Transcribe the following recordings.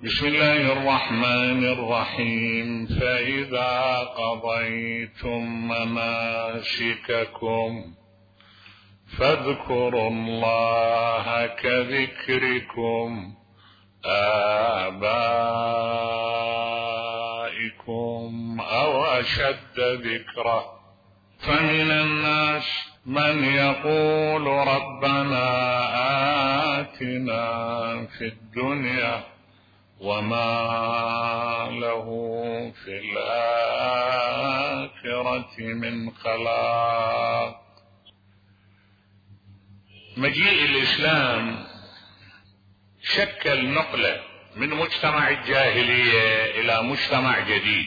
بسم الله الرحمن الرحيم. فإذا قضيتم مناسككم فاذكروا الله كذكركم آبائكم أو أشد ذكرا. فمن الناس من يقول ربنا آتنا في الدنيا وما له في الآخرة من خلاق. مجيء الإسلام شكل نقلة من مجتمع الجاهلية إلى مجتمع جديد،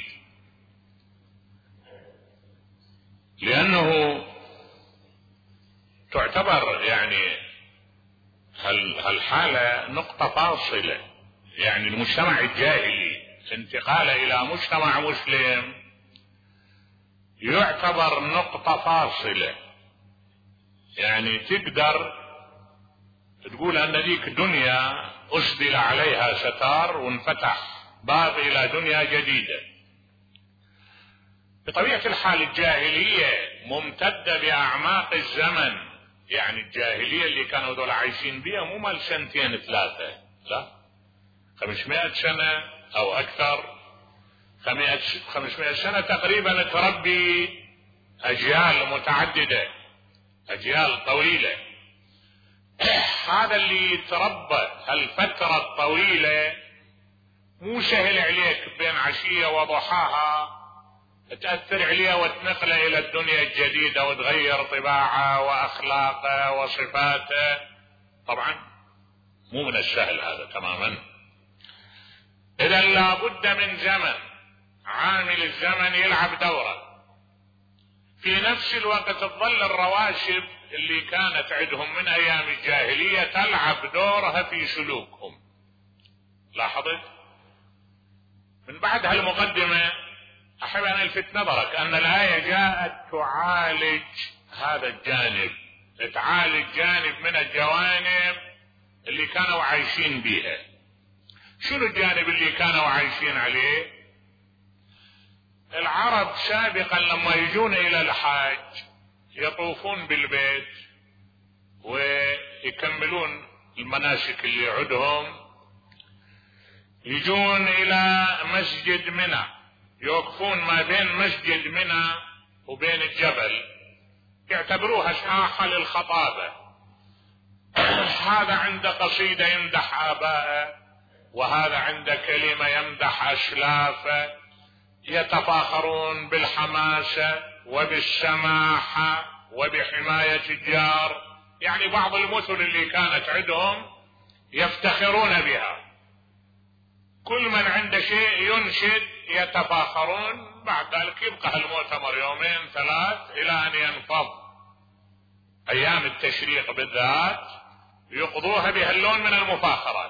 لأنه تعتبر هالحالة نقطة فاصلة. المجتمع الجاهلي انتقال إلى مجتمع مسلم يعتبر نقطة فاصلة. تقدر تقول أن ذيك دنيا أسدل عليها ستار وانفتح باب إلى دنيا جديدة. بطبيعة الحال الجاهلية ممتدة بأعماق الزمن، الجاهلية اللي كانوا دول عايشين بيها مو مال سنتين ثلاثة، لا، 500 سنة أو أكثر. 500 سنة تقريبا تربي أجيال متعددة، أجيال طويلة. هذا اللي يتربى هالفترة الطويلة مو سهل عليك بين عشية وضحاها تأثر عليها وتنقله إلى الدنيا الجديدة وتغير طباعه وأخلاقه وصفاته. طبعا مو من السهل هذا تماما. إذا لابد من زمن، عامل الزمن يلعب دوره. في نفس الوقت تظل الرواشد اللي كانت عندهم من أيام الجاهلية تلعب دورها في سلوكهم. لاحظت؟ من بعد هالمقدمة أحب أن ألفت نظرك أن الآية جاءت تعالج هذا الجانب، تعالج جانب من الجوانب اللي كانوا عايشين بيها. شنو الجانب اللي كانوا عايشين عليه؟ العرب سابقا لما يجون إلى الحاج يطوفون بالبيت ويكملون المناسك اللي عندهم، يجون إلى مسجد منى، يوقفون ما بين مسجد منى وبين الجبل، يعتبروها ساحة للخطابة. هذا عنده قصيدة يمدح آبائه، وهذا عنده كلمة يمدح أسلافه، يتفاخرون بالحماسة وبالسماحة وبحماية الجار. بعض المثل اللي كانت عندهم يفتخرون بها. كل من عنده شيء ينشد يتفاخرون. بعد ذلك يبقى المؤتمر يومين ثلاث إلى أن ينفض. أيام التشريق بالذات يقضوها بهاللون من المفاخرات.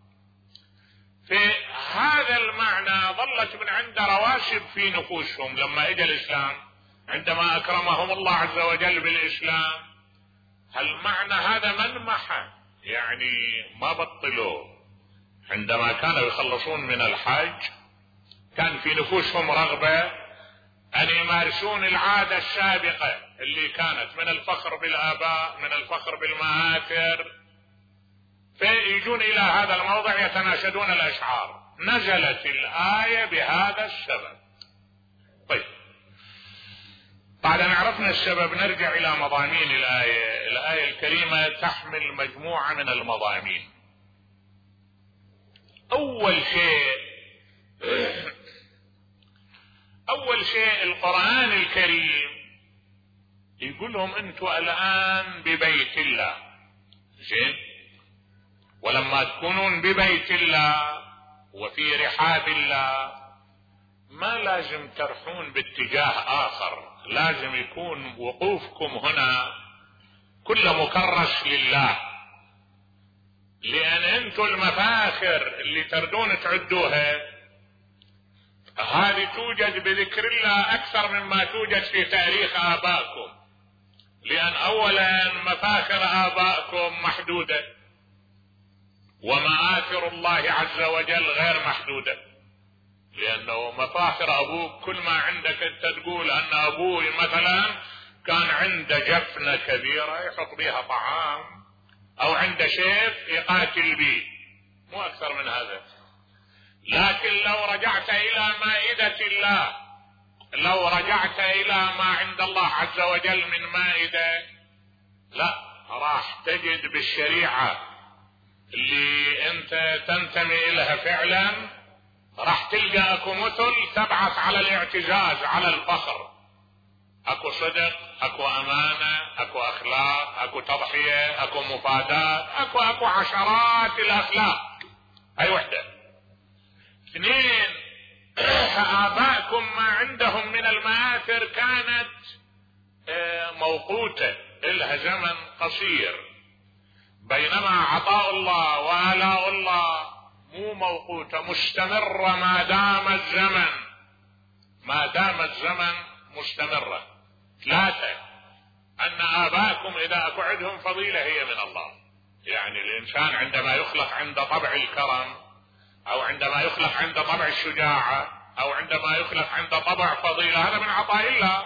في هذا المعنى ظلت من عنده رواسب في نفوسهم. لما اجى الإسلام، عندما أكرمهم الله عز وجل بالإسلام، هالمعنى هذا منمحة، ما بطلوا. عندما كانوا يخلصون من الحج كان في نفوسهم رغبة أن يمارسون العادة السابقة اللي كانت من الفخر بالآباء، من الفخر بالمآثر، فيجون إلى هذا الموضع يتناشدون الأشعار. نزلت الآية بهذا السبب. طيب، بعد أن عرفنا السبب نرجع إلى مضامين الآية. الآية الكريمة تحمل مجموعة من المضامين. أول شيء القرآن الكريم يقول لهم أنتوا الآن ببيت الله، زين، ولما تكونون ببيت الله وفي رحاب الله ما لازم ترحون باتجاه آخر، لازم يكون وقوفكم هنا كل مكرس لله. لأن أنتوا المفاخر اللي تردون تعدوها هذه توجد بذكر الله أكثر مما توجد في تاريخ آبائكم. لأن أولا مفاخر آبائكم محدودة، ومآثر الله عز وجل غير محدودة، لأنه مفاخر أبوك كل ما عندك أنت تقول أن أبوي مثلا كان عنده جفنة كبيرة يحط بها طعام، أو عنده شيف يقاتل به، مو أكثر من هذا. لكن لو رجعت إلى مائدة الله، لو رجعت إلى ما عند الله عز وجل من مائدة، لا، راح تجد بالشريعة اللي أنت تنتمي إليها فعلا، راح تلقى أكو مثل تبعث على الاعتزاز، على الفخر. أكو صدق، أكو أمانة، أكو أخلاق، أكو تضحية، أكو مفادات، أكو عشرات الأخلاق. هاي وحدة. اثنين، آبائكم ما عندهم من المآثر كانت موقوتة، إلها زمن قصير، بينما عطاء الله وآلاء الله مو موقوتة، مستمرة ما دام الزمن، ما دام الزمن مستمرة. ثلاثة، أن آبائكم إذا أكو عندهم فضيلة هي من الله. يعني الإنسان عندما يخلق عنده طبع الكرم، أو عندما يخلق عنده طبع الشجاعة، أو عندما يخلق عنده طبع فضيلة، هذا من عطاء الله.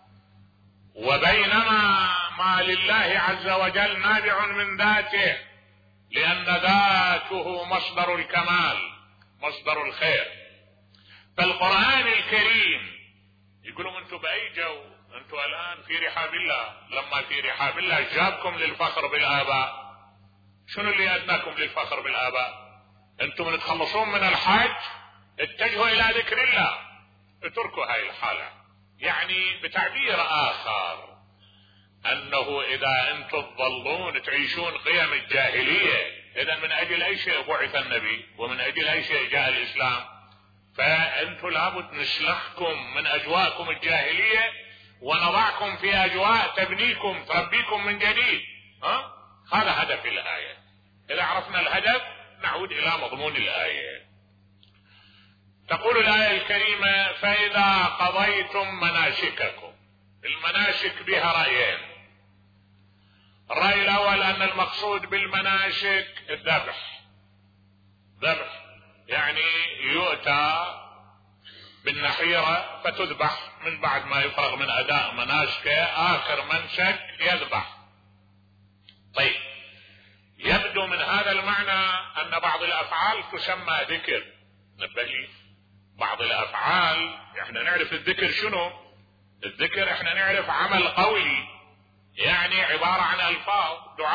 وبينما ما لله عز وجل نابع من ذاته، لأن ذاته مصدر الكمال، مصدر الخير. فالقرآن الكريم يقولون أنتم بأي جو؟ أنتم الآن في رحاب الله. لما في رحاب الله جابكم للفخر بالآباء. شنو اللي أدناكم للفخر بالآباء؟ أنتم تخلصون من الحج اتجهوا إلى ذكر الله، اتركوا هاي الحالة. يعني بتعبير آخر، أنه إذا أنتم تظلون تعيشون قيم الجاهلية، إذا من أجل أي شيء بعث النبي، ومن أجل أي شيء جاء الإسلام. فأنتم لابد نسلخكم من أجواءكم الجاهلية ونضعكم في أجواء تبنيكم، تربيكم من جديد. هذا هدف الآية. إذا عرفنا الهدف نعود إلى مضمون الآية. تقول الآية الكريمة: فإذا قضيتم مناسككم. المناسك بها رأيين. الرأي الأول أن المقصود بالمناسك الذبح. ذبح يعني يؤتى بالنحيرة فتذبح، من بعد ما يفرغ من أداء مناسكه آخر منسك يذبح. طيب، يبدو من هذا المعنى أن بعض الأفعال تسمى ذكر. نبهي، بعض الأفعال احنا نعرف الذكر شنو؟ الذكر احنا نعرف عمل قولي، يعني عبارة عن ألفاظ،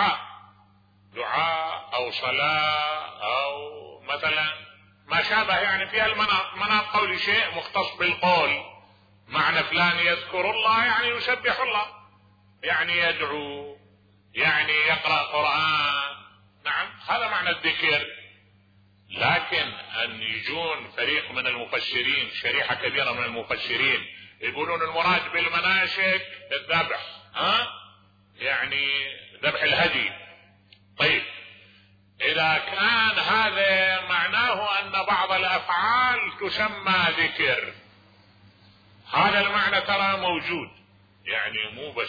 دعاء أو صلاة أو مثلا ما شابه، يعني فيها المناط قولي، شيء مختص بالقول. معنى فلان يذكر الله يعني يسبح الله، يعني يدعو، يعني يقرأ قرآن. نعم، هذا معنى الذكر. لكن أن يجون فريق من المفسرين، شريحة كبيرة من المفسرين، يقولون المراد بالمناسك الذبح، يعني ذبح الهدي. طيب، إذا كان هذا معناه أن بعض الأفعال تسمى ذكر، هذا المعنى ترى موجود، يعني مو بس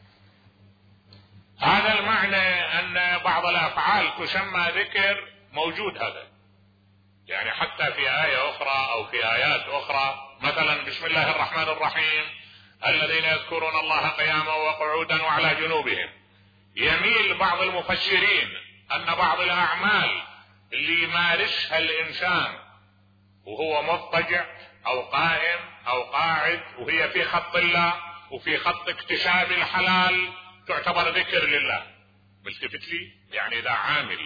هذا المعنى أن بعض الأفعال تسمى ذكر موجود. هذا يعني حتى في آية أخرى أو في آيات أخرى، مثلا بسم الله الرحمن الرحيم: الذين يذكرون الله قياما وقعودا وعلى جنوبهم. يميل بعض المفسرين أن بعض الأعمال اللي يمارسها الإنسان وهو مضطجع أو قائم أو قاعد وهي في خط الله وفي خط اكتساب الحلال تعتبر ذكر لله. ملتفت لي؟ يعني إذا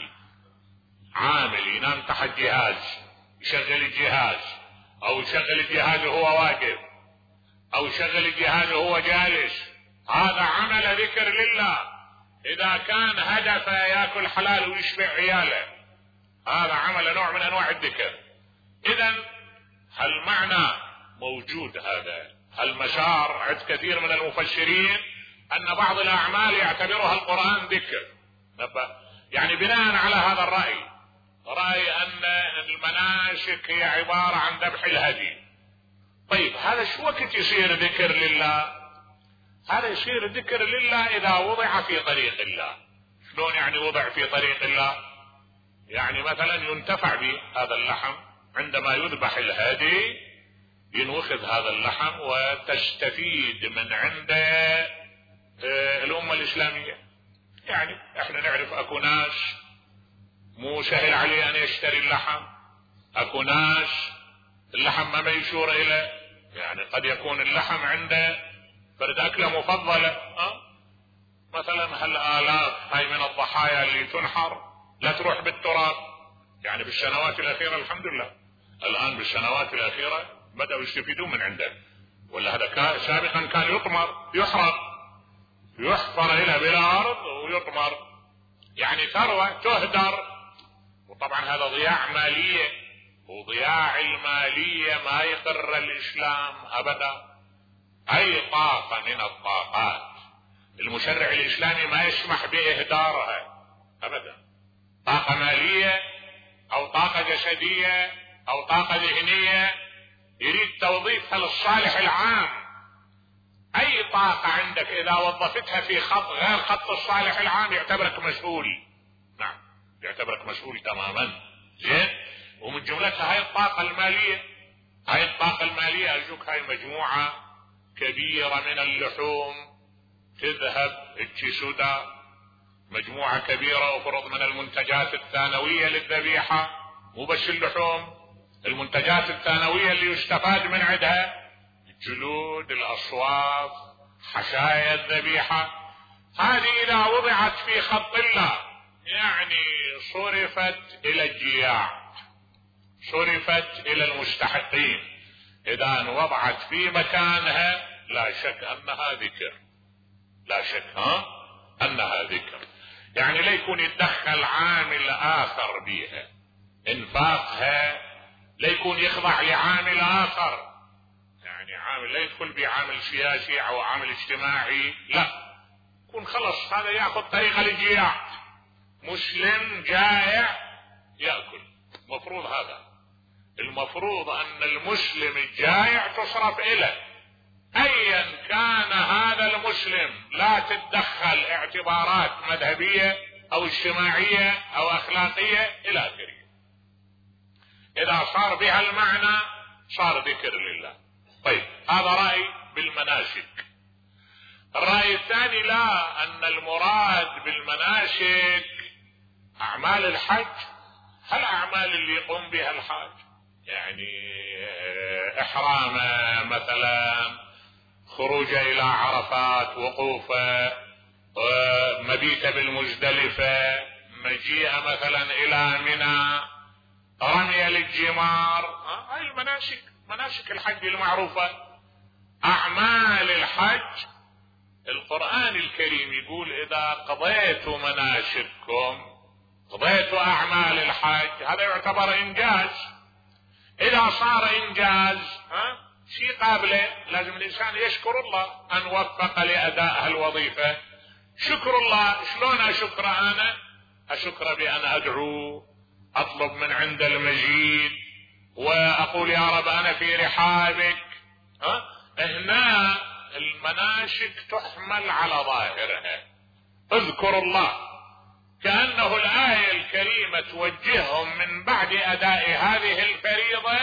عامل ينام تحت جهاز، يشغل الجهاز، أو يشغل الجهاز وهو واقف، أو يشغل الجهاز وهو جالس، هذا عمل ذكر لله. إذا كان هدفه يأكل حلال ويشبع عياله، هذا عمل نوع من أنواع الذكر. إذن هالمعنى موجود. هذا المسار عند كثير من المفسرين أن بعض الأعمال يعتبرها القرآن ذكر. يعني بناء على هذا الرأي، رأي أن المناسك هي عبارة عن ذبح الهدي. طيب، هذا شو وقت يصير ذكر لله؟ هذا يصير ذكر لله إذا وضع في طريق الله. شلون يعني وضع في طريق الله؟ يعني مثلا ينتفع بهذا اللحم عندما يذبح الهدي، ينوخذ هذا اللحم وتستفيد من عنده الأمة الإسلامية. يعني احنا نعرف اكو ناس مو سهل عليه ان يشتري اللحم، اكو ناس اللحم ما يشور اليه، يعني قد يكون اللحم عنده فرد اكله مفضلة، مثلا هالالاف هاي من الضحايا اللي تنحر لا تروح بالتراب. يعني بالسنوات الاخيرة الحمد لله، الان بالسنوات الاخيرة بدأوا يستفيدون من عنده، ولا هذا سابقا كان يطمر يحرق، يحفر الى بالارض ويطمر، يعني ثروة تهدر. وطبعا هذا ضياع مالية، وضياع المالية ما يقر الاسلام ابدا. اي طاقة من الطاقات المشرع الاسلامي ما يسمح باهدارها ابدا، طاقة مالية او طاقة جسدية او طاقة ذهنية يريد توظيفها للصالح العام. اي طاقة عندك اذا وظفتها في خط غير خط الصالح العام يعتبرك مسؤول، نعم يعتبرك مسؤول تماما. زين، ومن جملتها هاي الطاقة المالية. هاي الطاقة المالية ارجوك، هاي مجموعة كبيرة من اللحوم تذهب الجسودة، مجموعة كبيرة وفرض من المنتجات الثانوية للذبيحة، مو بس اللحوم، المنتجات الثانوية اللي يستفاد من عندها، الجلود، الاصواف، حشايا الذبيحة، هذه اذا وضعت في خط الله يعني صرفت الى الجياع، صرفت الى المستحقين. اذا وضعت في مكانها لا شك انها ذكر، لا شك انها ذكر. يعني لا يكون يتدخل عامل اخر بها، انفاقها لا يكون يخضع لعامل اخر، يعني عامل لا يدخل بعامل سياسي او عامل اجتماعي، لا، يكون خلص هذا ياخذ طريق الجياع. مسلم جائع ياكل، مفروض هذا، المفروض ان المسلم الجائع تصرف اليه ايا كان هذا المسلم، لا تتدخل اعتبارات مذهبية او اجتماعية او اخلاقية الى اخره. اذا صار بها المعنى صار ذكر لله. طيب هذا رأي بالمناسك. الرأي الثاني لا، ان المراد بالمناسك اعمال الحج، هالاعمال اللي يقوم بها الحاج، يعني احرامه مثلا، خروجه الى عرفات، وقوفه، مبيته بالمزدلفة، مجيئه مثلا الى منى، رمي للجمار، هاي المناسك، مناسك الحج المعروفة. اعمال الحج القرآن الكريم يقول اذا قضيتوا مناسككم، قضيتوا اعمال الحج، هذا يعتبر انجاز. اذا صار انجاز شيء قابله، لازم الانسان يشكر الله ان وفق لاداء هالوظيفة. شكر الله شلون اشكر؟ انا اشكر بان ادعو، اطلب من عند المجيد، واقول يا رب انا في رحابك. هنا المناسك تحمل على ظاهرها، اذكر الله، كأنه الآية الكريمة توجههم من بعد أداء هذه الفريضة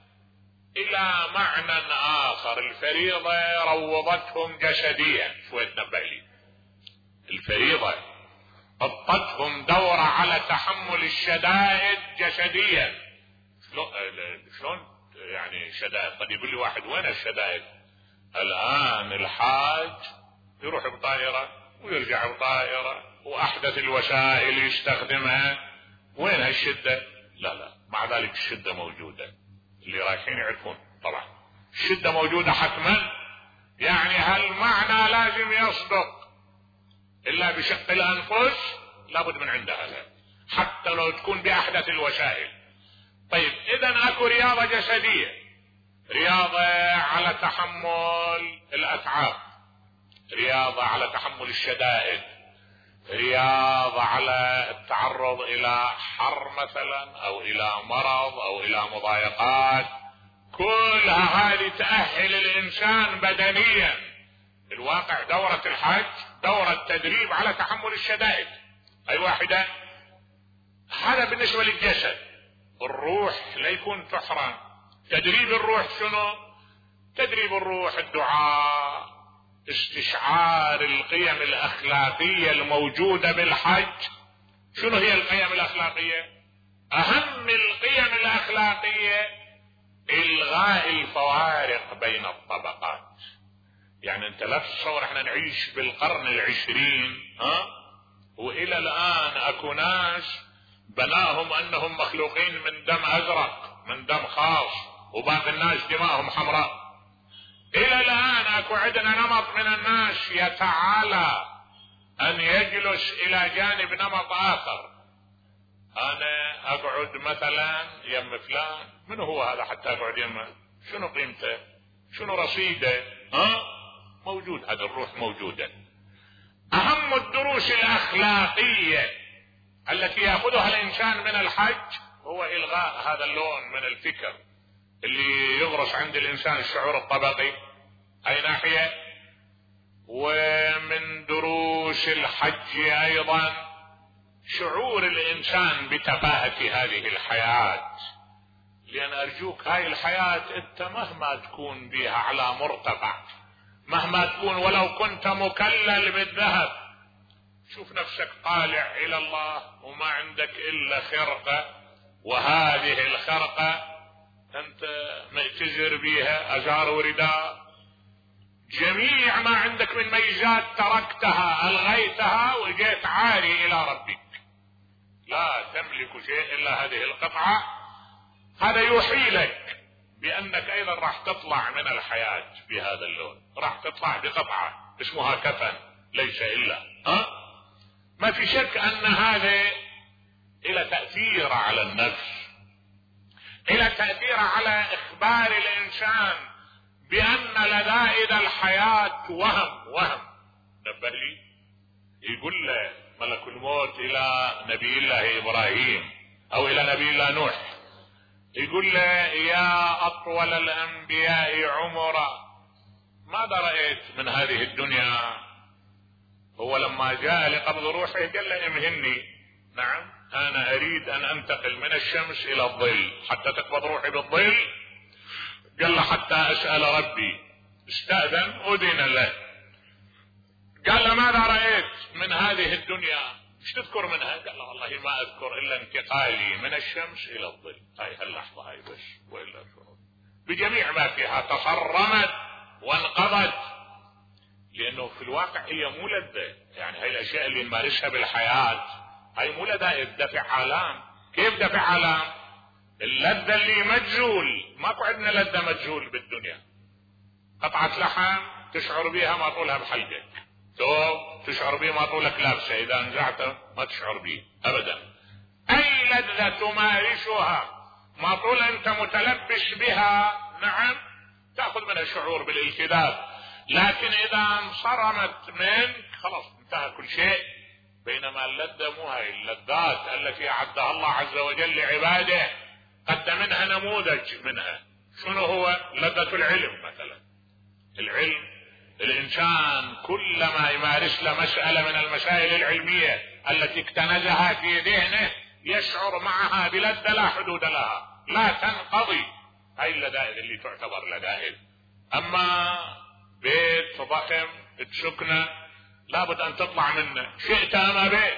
إلى معنى آخر. الفريضة روضتهم جسديا، شوية تنبه لي، الفريضة حطتهم دورة على تحمل الشدائد جسديا. شلون يعني شدائد؟ قد يقول لي واحد وين الشدائد؟ الآن الحاج يروح بطائرة ويرجع بطائرة واحدث الوسائل يستخدمها، وين هالشدة؟ لا، مع ذلك الشدة موجودة، اللي رايحين يعرفون طبعا الشدة موجودة حتما. يعني هالمعنى لازم يصدق، الا بشق الانفس لابد من عند هذا، حتى لو تكون باحدث الوسائل. طيب اذا اكو رياضة جسدية، رياضة على تحمل الاتعاب، رياضة على تحمل الشدائد، رياضة على التعرض الى حر مثلا او الى مرض او الى مضايقات، كلها هذه تأهل الانسان بدنيا. الواقع دورة الحج دورة تدريب على تحمل الشدائد. اي واحدة هذا بالنسبة للجسد. الروح لا يكون تحرم. تدريب الروح شنو؟ تدريب الروح الدعاء، استشعار القيم الأخلاقية الموجودة بالحج. شنو هي القيم الأخلاقية؟ أهم القيم الأخلاقية إلغاء الفوارق بين الطبقات. يعني أنت لا تتصور احنا نعيش بالقرن العشرين وإلى الآن أكو ناس بناهم أنهم مخلوقين من دم أزرق، من دم خاص، وباقي الناس دماءهم حمراء. إلى الآن أكو عندنا نمط من الناس يتعالى أن يجلس إلى جانب نمط آخر. أنا أقعد مثلا يم فلان، من هو هذا حتى أقعد يمه؟ شنو قيمته؟ شنو رصيده؟ موجود، هذا الروح موجودة. أهم الدروس الأخلاقية التي يأخذها الإنسان من الحج هو إلغاء هذا اللون من الفكر اللي يغرس عند الإنسان الشعور الطبقي. أي ناحية. ومن دروس الحج أيضا شعور الإنسان بتفاهة هذه الحياة. لأن أرجوك هاي الحياة أنت مهما تكون بها على مرتفع، مهما تكون ولو كنت مكلل بالذهب، شوف نفسك طالع إلى الله وما عندك إلا خرقة، وهذه الخرقة أنت معتذر بها، أزار ورداء، جميع ما عندك من ميزات تركتها ألغيتها وجيت عاري إلى ربك، لا تملك شيء إلا هذه القطعة. هذا يوحي لك بأنك أيضا راح تطلع من الحياة بهذا اللون، راح تطلع بقطعة اسمها كفن ليس إلا ما في شك أن هذا إلى تأثير على النفس، إلى تأثير على إخبار الإنسان بأن لذائذ الحياة وهم. نبه لي يقول له ملك الموت إلى نبي الله إبراهيم أو إلى نبي الله نوح، يقول له يا أطول الأنبياء عمرا ماذا رأيت من هذه الدنيا؟ هو لما جاء لقبض روحه قال له امهني. نعم أنا أريد أن أنتقل من الشمس إلى الظل حتى تقبض روحي بالظل. قال له حتى أسأل ربي. استأذن أذن له. قال له ماذا رأيت من هذه الدنيا؟ ايش تذكر منها؟ قال له والله ما أذكر إلا انتقالي من الشمس إلى الظل. هاي هاللحظة هاي بس، وإلا شنو؟ بجميع ما فيها تصرمت وانقضت، لأنه في الواقع هي مو لذة. يعني هاي الأشياء اللي نمارسها بالحياة هاي مو لذائذ، دفع آلام. كيف دفع آلام؟ اللذة اللي مجهول، ماكو عندنا لذة مجهول بالدنيا. قطعة لحم تشعر بها ما طولها بحلقك، ثوب تشعر به ما طولك لابسه، إذا نزعته ما تشعر به أبدا. أي لذة تمارسها ما طول أنت متلبس بها، نعم تأخذ منها شعور بالالتذاذ، لكن إذا انصرمت منك خلاص انتهى كل شيء. بينما اللذة مو هاي اللذات التي أعدها الله عز وجل لعباده، قد منها نموذج منها. شنو هو؟ لذة العلم مثلا. العلم الإنسان كلما يمارس له مسألة من المسائل العلمية التي اكتنزها في ذهنه يشعر معها بلذة لا حدود لها، لا تنقضي. هاي اللذائذ اللي تعتبر لذائذ. أما بيت ضخم تسكنه لابد أن تطلع منه شئت أم أبيت،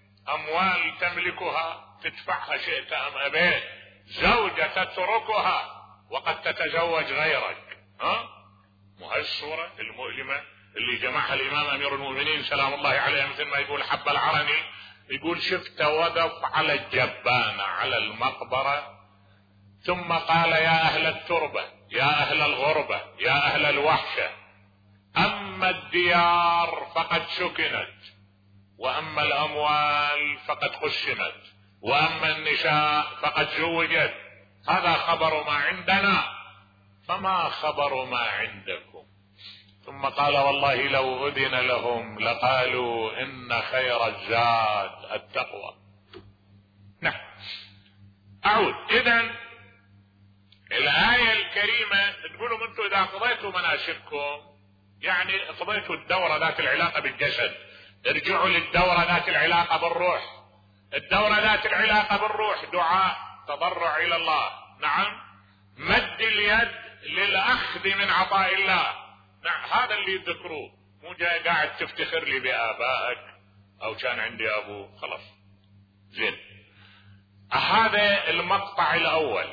أموال تملكها تدفعها شئت أم أبيت، زوجة تتركها وقد تتزوج غيرك. مو هاي الصورة المؤلمة اللي جمعها الإمام أمير المؤمنين سلام الله عليه، مثل ما يقول حب العرني، يقول شفت وقف على الجبانة على المقبرة ثم قال يا أهل التربة، يا أهل الغربة، يا أهل الوحشة، أما الديار فقد سكنت، وأما الأموال فقد قسمت، وأما النساء فقد زوجت، هذا خبر ما عندنا، فما خبر ما عندكم؟ ثم قال والله لو أذن لهم لقالوا إن خير الزاد التقوى. نعم أعود. إذن الآية الكريمة تقولوا أنتم إذا قضيتوا مناسككم، يعني قضيتوا الدورة ذات العلاقة بالجسد، ارجعوا للدورة ذات العلاقة بالروح. الدورة ذات العلاقة بالروح دعاء تضرع إلى الله، نعم. مد اليد للأخذ من عطاء الله، نعم. هذا اللي يذكروه، مو جاي قاعد تفتخر لي بآبائك أو كان عندي أبو، خلاص زين. هذا المقطع الأول.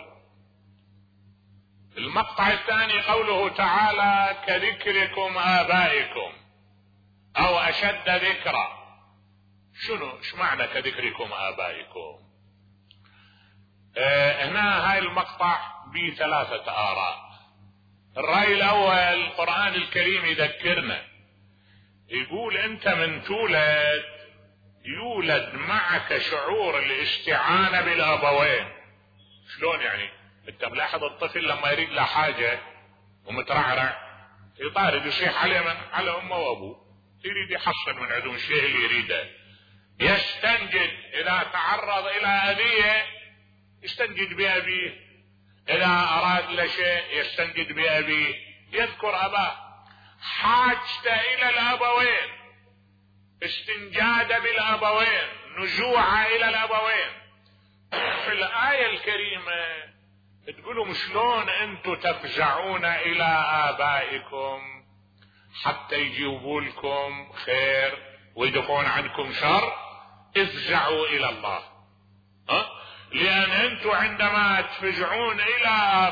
المقطع الثاني قوله تعالى كذكركم آبائكم أو أشد ذكرا. شنو ايش معنى كذكركم آبائكم؟ هنا هاي المقطع بثلاثة آراء. الرأي الأول، القرآن الكريم يذكرنا، يقول أنت من تولد يولد معك شعور الاستعانة بالأبوين. شلون يعني؟ انت ملاحظ الطفل لما يريد له حاجة ومترعرع يطارد يصيح عليه من على امه وابوه، يريد يحصل من عندهم الشيء اللي يريده. يستنجد اذا تعرض الى اذية يستنجد بأبيه، اذا اراد له شيء يستنجد بأبيه، يذكر اباه. حاجته الى الابوين، استنجاد بالابوين، نزوعه الى الابوين. في الآية الكريمة تقولوا شلون انتم تفزعون الى آبائكم حتى يجيبوا لكم خير ويدفعون عنكم شر؟ افزعوا الى الله. لان انتم عندما تفزعون الى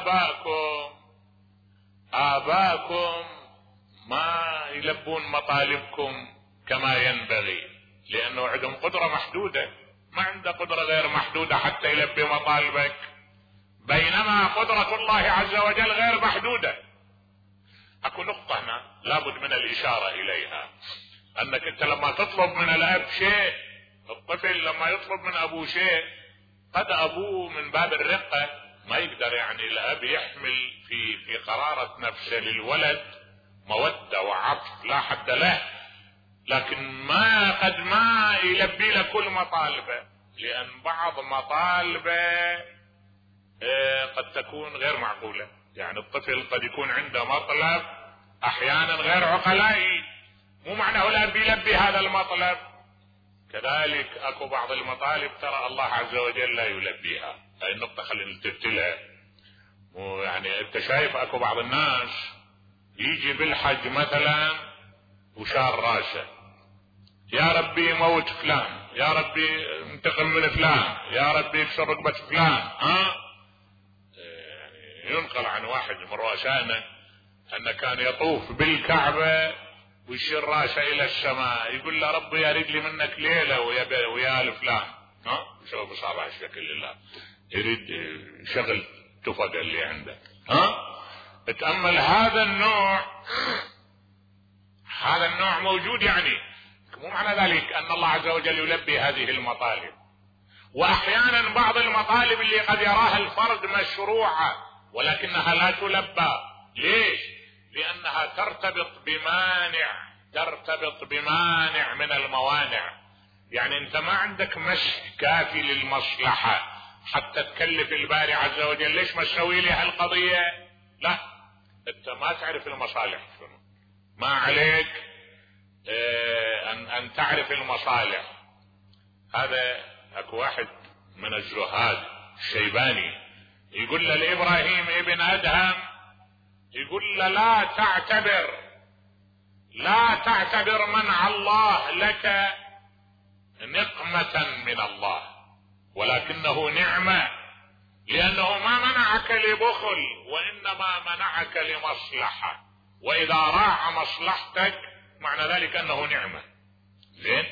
آبائكم ما يلبون مطالبكم كما ينبغي، لانه عندهم قدرة محدودة، ما عنده قدرة غير محدودة حتى يلبي مطالبك، بينما قدرة الله عز وجل غير محدودة. اكو نقطة هنا لابد من الاشارة اليها، انك انت لما تطلب من الاب شيء، الطفل لما يطلب من ابوه شيء قد ابوه من باب الرقة ما يقدر، يعني الاب يحمل في قرارة نفسه للولد مودة وعطف لا حد له، لكن قد ما يلبي له كل مطالبه، لان بعض مطالبه قد تكون غير معقولة. يعني الطفل قد يكون عنده مطلب احيانا غير عقلائي، مو معناه الاب يلبي هذا المطلب. كذلك اكو بعض المطالب ترى الله عز وجل لا يلبيها. هاي النقطة خلينا نلتفت لها. يعني انت شايف اكو بعض الناس يجي بالحج مثلا وشار راسه، يا ربي موت فلان، يا ربي انتقم من فلان، يا ربي يكسر رقبة فلان. ينقل عن واحد من رؤسائنا انه كان يطوف بالكعبة ويشير راسه الى السماء، يقول له ربي يريد لي منك ليلة ويا الفلان. شوف بصابع الشكل لله، يريد شغل تفق اللي عنده. اتأمل هذا النوع موجود. يعني مو معنى ذلك ان الله عز وجل يلبي هذه المطالب، واحيانا بعض المطالب اللي قد يراها الفرد مشروعة ولكنها لا تلبى. ليش؟ لانها ترتبط بمانع من الموانع. يعني انت ما عندك مسح كافي للمصلحة حتى تكلف الباري عز وجل ليش ما تسوي لي هالقضية. لا، انت ما تعرف المصالح شنو، ما عليك ان تعرف المصالح. هذا اكو واحد من الزهاد الشيباني يقول له لابراهيم ابن ادهم، يقول له لا تعتبر منع الله لك نقمة من الله، ولكنه نعمة، لانه ما منعك لبخل وانما منعك لمصلحة، واذا راعى مصلحتك معنى ذلك انه نعمة. زين.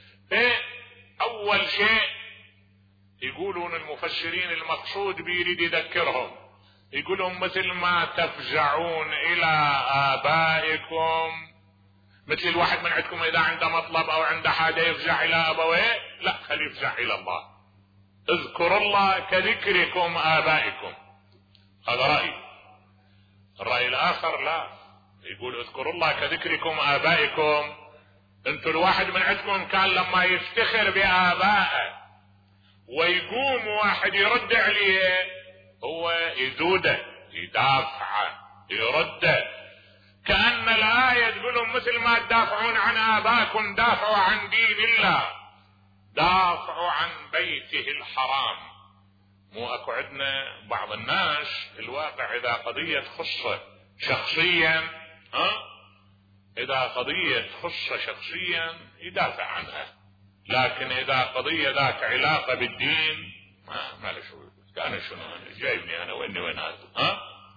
اول شيء يقولون المفسرين المقصود بيريد يذكرهم، يقولون مثل ما تفزعون الى آبائكم، مثل الواحد من عندكم اذا عنده مطلب او عنده حاجة يفزع الى ابويه، لا، خليه يفزع الى الله. اذكروا الله كذكركم آبائكم. هذا رأي. الرأي الاخر لا، يقول اذكروا الله كذكركم آبائكم. انتوا الواحد من عندكم كان لما يفتخر بآبائه ويقوم واحد يرد عليه هو يذوده، يدافعه، يرده، كأن الآية تقولهم مثل ما تدافعون عن آبائكم دافعوا عن دين الله. دافعوا عن بيته الحرام. مو اكو عندنا بعض الناس الواقع اذا قضية تخصه شخصيا اذا قضية تخصه شخصيا يدافع عنها، لكن اذا قضية ذات علاقة بالدين ما له شغل. انا شنو جايبني انا وين هذا؟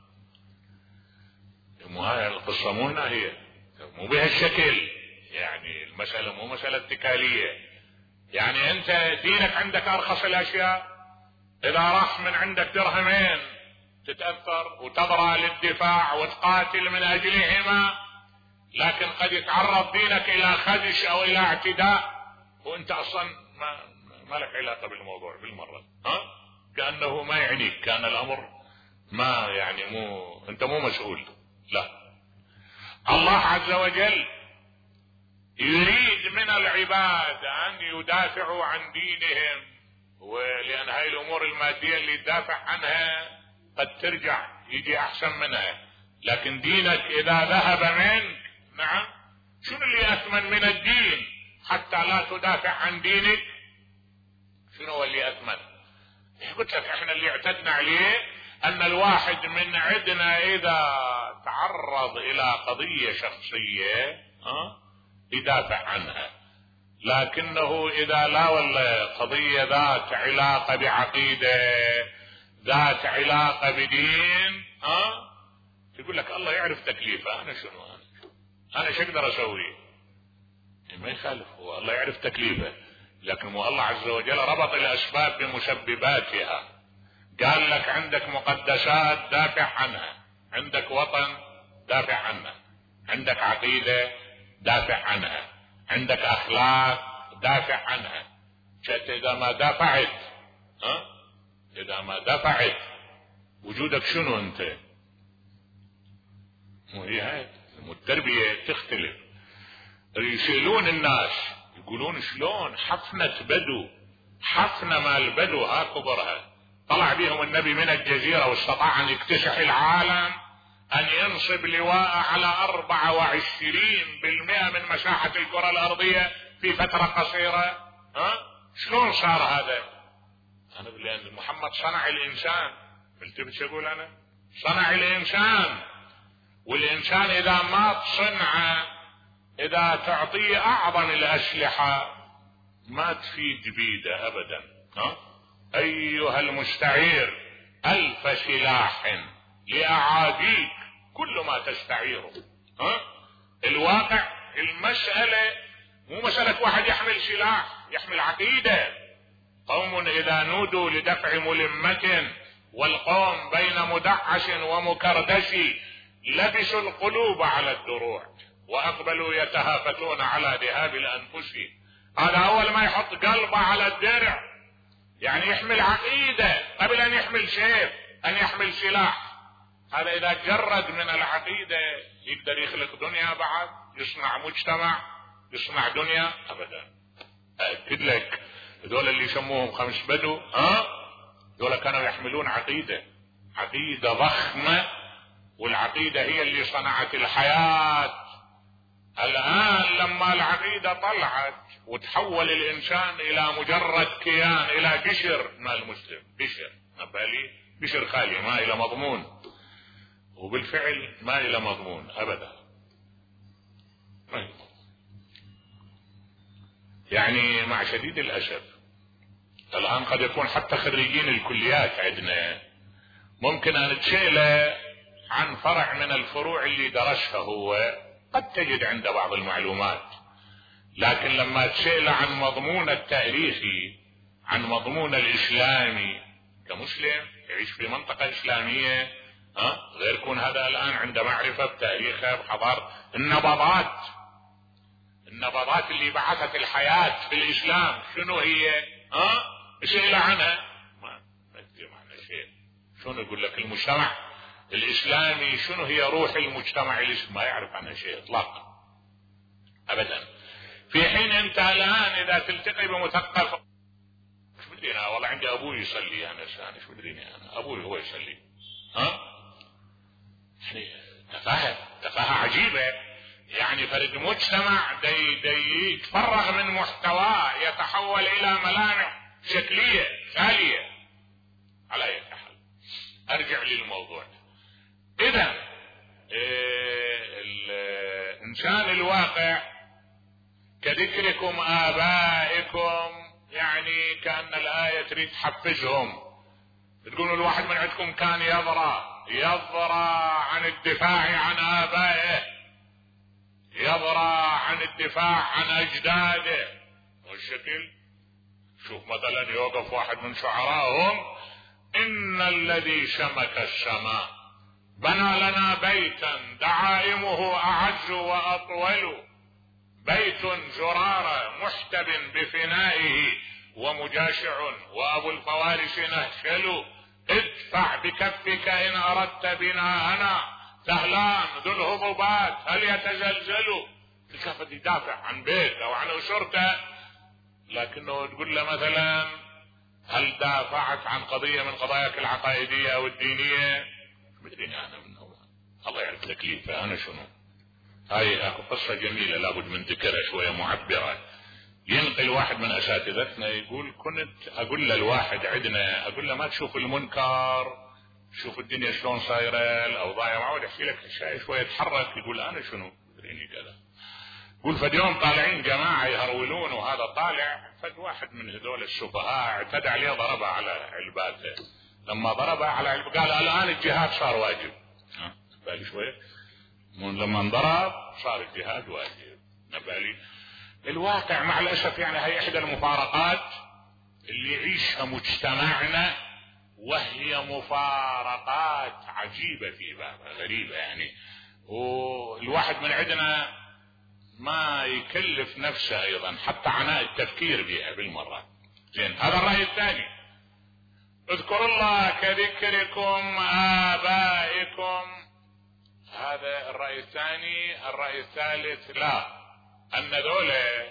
مو هاي القصة مو هنا، هي مو بهالشكل. يعني المسألة مو مسألة اتكالية. يعني انت دينك عندك ارخص الاشياء، اذا راح من عندك درهمين تتأثر وتضرع للدفاع وتقاتل من اجلهما، لكن قد يتعرض دينك الى خدش او الى اعتداء وانت اصلا ما لك علاقة بالموضوع بالمرة. كأنه ما يعنيك، كان الامر ما يعني انت مو مسؤول. لا، الله عز وجل يريد من العباد ان يدافعوا عن دينهم، ولان هاي الامور المادية اللي تدافع عنها قد ترجع يجي احسن منها، لكن دينك اذا ذهب منك، نعم، شنو اللي اثمن من الدين حتى لا تدافع عن دينك؟ شنو هو اللي اثمن؟ قلت لك احنا اللي اعتدنا عليه ان الواحد من عندنا اذا تعرض الى قضية شخصية يدافع عنها، لكنه اذا لا ولا قضية ذات علاقة بعقيدة، ذات علاقة بدين، يقول لك الله يعرف تكليفه. انا شنو انا شو اقدر اسوي؟ ما يخالف، هو الله يعرف تكليفه، لكن مو الله عز وجل ربط الاسباب بمسبباتها. قال لك عندك مقدسات دافع عنها، عندك وطن دافع عنها، عندك عقيدة دافع عنها، عندك اخلاق دافع عنها. اذا ما دافعت اذا ما دافعت وجودك شنو انت؟ وهي هاي التربية تختلف. يسألون الناس يقولون شلون حفنة بدو، حفنة مال بدو ها كبرها، طلع بهم النبي من الجزيرة واستطاع ان يكتسح العالم، ان ينصب لواء على 24% من مساحة الكرة الارضية في فترة قصيرة. شلون صار هذا؟ انا لان محمد صنع الانسان. قلت اقول انا صنع الانسان، والانسان اذا ما تصنعه، اذا تعطيه اعظم الاسلحة ما تفيد بيده ابدا. ايها المستعير الف سلاح لاعاديك كل ما تستعيره. الواقع المسألة مو مسألة واحد يحمل سلاح، يحمل عقيدة. قوم اذا نودوا لدفع ملمة والقوم بين مدعس ومكردس لبسوا القلوب على الدروع واقبلوا يتهافتون على ذهاب الانفس. هذا اول ما يحط قلبه على الدرع، يعني يحمل عقيدة قبل ان يحمل سيف، ان يحمل سلاح. هذا اذا جرد من العقيدة يقدر يخلق دنيا بعد، يصنع مجتمع، يصنع دنيا؟ ابدا. اكد لك هذول اللي يسموهم 5 بدو، هذول كانوا يحملون عقيدة، عقيدة ضخمة، والعقيدة هي اللي صنعت الحياة. الان لما العقيدة طلعت وتحول الانسان الى مجرد كيان، الى قشر مال مسلم، قشر بالي، قشر خالي ما الى مضمون، وبالفعل ما الى مضمون ابدا. يعني مع شديد الاسف الان قد يكون حتى خريجين الكليات عندنا ممكن ان تسأله عن فرع من الفروع اللي درسها هو قد تجد عنده بعض المعلومات، لكن لما تسأله عن مضمون التاريخي، عن مضمون الاسلامي كمسلم يعيش في منطقة اسلامية، غير يكون هذا الان عنده معرفة بتاريخه بحضارة النبضات اللي بعثت الحياة في الاسلام شنو هي؟ اسئله عنها ما يدري معنى شيء. شنو يقول لك المجتمع الاسلامي، شنو هي روح المجتمع الاسلامي؟ ما يعرف عنها شيء اطلاقا ابدا. في حين انت الان اذا تلتقي بمثقف، ايش بدري انا والله عندي ابوي يصلي، انا ايش بدريني انا ابوي هو يصلي. يعني تفاهة عجيبة. يعني يعني فرد مجتمع دي يتفرغ من محتواه يتحول الى ملامح شكلية خالية. على اي حال ارجع للموضوع. اذا الانسان الواقع كذكركم ابائكم، يعني كأن الآية تريد تحفزهم، تقولوا الواحد من عندكم كان يضرى عن الدفاع عن آبائه، يضرى عن الدفاع عن أجداده. والشكل شوف مثلا يوقف واحد من شعراءهم: إن الذي شمك السماء بنى لنا بيتا دعائمه أعز وأطول، بيت زرار محتب بفنائه ومجاشع وأبو الفوارس نهشل، ادفع بكفك إن أردت بناءنا، سهلان ذو الهضبات هل يتزلزل. الكافة يدافع عن بيت أو عن أسرته، لكنه تقول له مثلا هل دافعت عن قضية من قضاياك العقائدية أو الدينية؟ مدريني أنا من أول الله يعرف تكليفه أنا شنو. هاي قصة جميلة لابد من ذكرها شوية معبرة. ينقل واحد من اساتذتنا يقول: كنت اقول للواحد عندنا، اقول له ما تشوف المنكر، شوف الدنيا شلون صايره، الاوضاع، ما احكي لك اشياء شويه يتحرك، يقول انا شنو تدريني كذا. يقول فد يوم طالعين جماعه يهرولون وهذا طالع، فد واحد من هذول السفهاء اعتدى عليه ضربه على علباته. لما ضربه على علباته قال الان الجهاد صار واجب. بالي شويه لما انضرب صار الجهاد واجب. نبالي الواقع مع الاسف، يعني هي احدى المفارقات اللي يعيشها مجتمعنا، وهي مفارقات عجيبة في بابها غريبة يعني، والواحد من عندنا ما يكلف نفسه ايضا حتى عناء التفكير بها بالمرة. زين، هذا الرأي الثاني: اذكروا الله كذكركم آبائكم. هذا الرأي الثاني. الرأي الثالث: لا، ان ذولا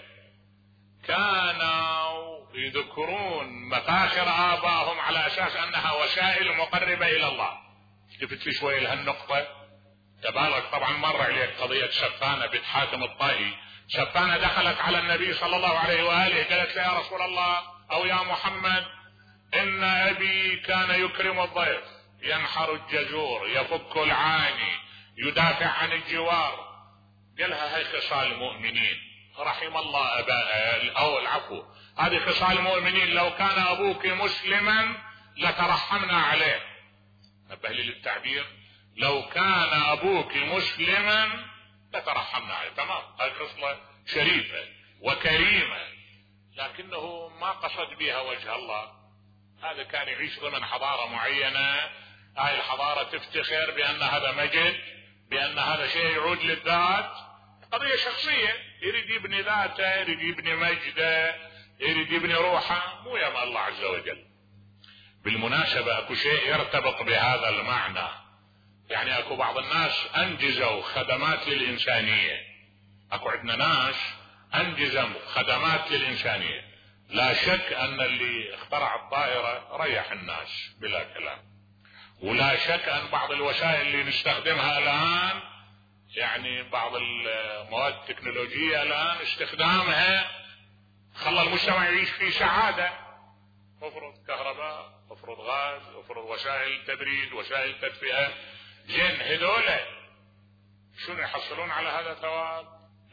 كانوا يذكرون مفاخر آبائهم على اساس انها وسائل مقربة الى الله. التفت في شوية لهالنقطة. تبالغ طبعا مر عليك قضية شفانة بنت حاتم الطائي. شفانة دخلت على النبي صلى الله عليه وآله قالت له: يا رسول الله او يا محمد، ان ابي كان يكرم الضيف، ينحر الجزور، يفك العاني، يدافع عن الجوار. قالها: هاي خصال المؤمنين، رحم الله اباء، او العفو، هذه خصال المؤمنين، لو كان ابوك مسلما لترحمنا عليه. نبه لي للتعبير، لو كان ابوك مسلما لترحمنا عليه. تمام، هاي خصلة شريفة وكريمة، لكنه ما قصد بها وجه الله. هذا كان يعيش ضمن حضارة معينة، هاي الحضارة تفتخر بان هذا مجد، بان هذا شيء يعود للذات، قضية شخصية، يريد يبني ذاته، يريد يبني مجده، يريد يبني روحه، مو يا الله عز وجل. بالمناسبة اكو شيء يرتبط بهذا المعنى، يعني اكو بعض الناس انجزوا خدمات للإنسانية، اكو عندنا ناس انجزوا خدمات للإنسانية. لا شك ان اللي اخترع الطائرة ريح الناس بلا كلام، ولا شك ان بعض الوسائل اللي نستخدمها الان، يعني بعض المواد التكنولوجية الان استخدامها خلى المجتمع يعيش في سعادة. افرض كهرباء، افرض غاز، افرض وسائل تبريد، وسائل تدفئة. زين، هذول شنو يحصلون على هذا ثواب؟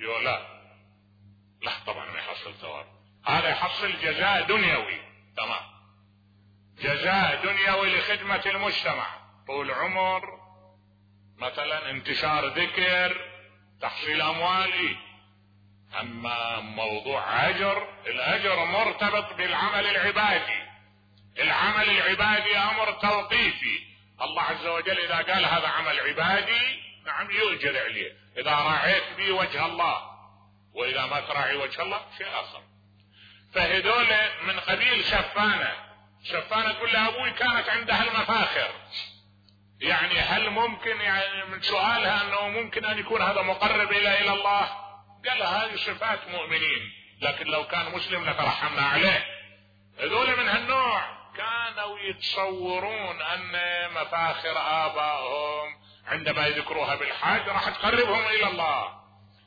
لا طبعا ما يحصل ثواب، هذا يحصل جزاء دنيوي. تمام، جزاء دنيوي لخدمة المجتمع، طول عمر، مثلا انتشار ذكر، تحصيل اموال. اما موضوع الاجر مرتبط بالعمل العبادي. العمل العبادي امر توقيفي، الله عز وجل اذا قال هذا عمل عبادي نعم يؤجر عليه، اذا راعيت به وجه الله، واذا ما تراعي وجه الله شيء اخر. فهذول من قبيل شفانة تقول لها ابوي كانت عندها المفاخر، يعني هل ممكن، يعني من سؤالها انه ممكن ان يكون هذا مقرب الى الله؟ قال لها هذه صفات مؤمنين، لكن لو كان مسلم لترحمنا عليه. هذول من هالنوع كانوا يتصورون ان مفاخر آبائهم عندما يذكروها بالحج راح تقربهم الى الله.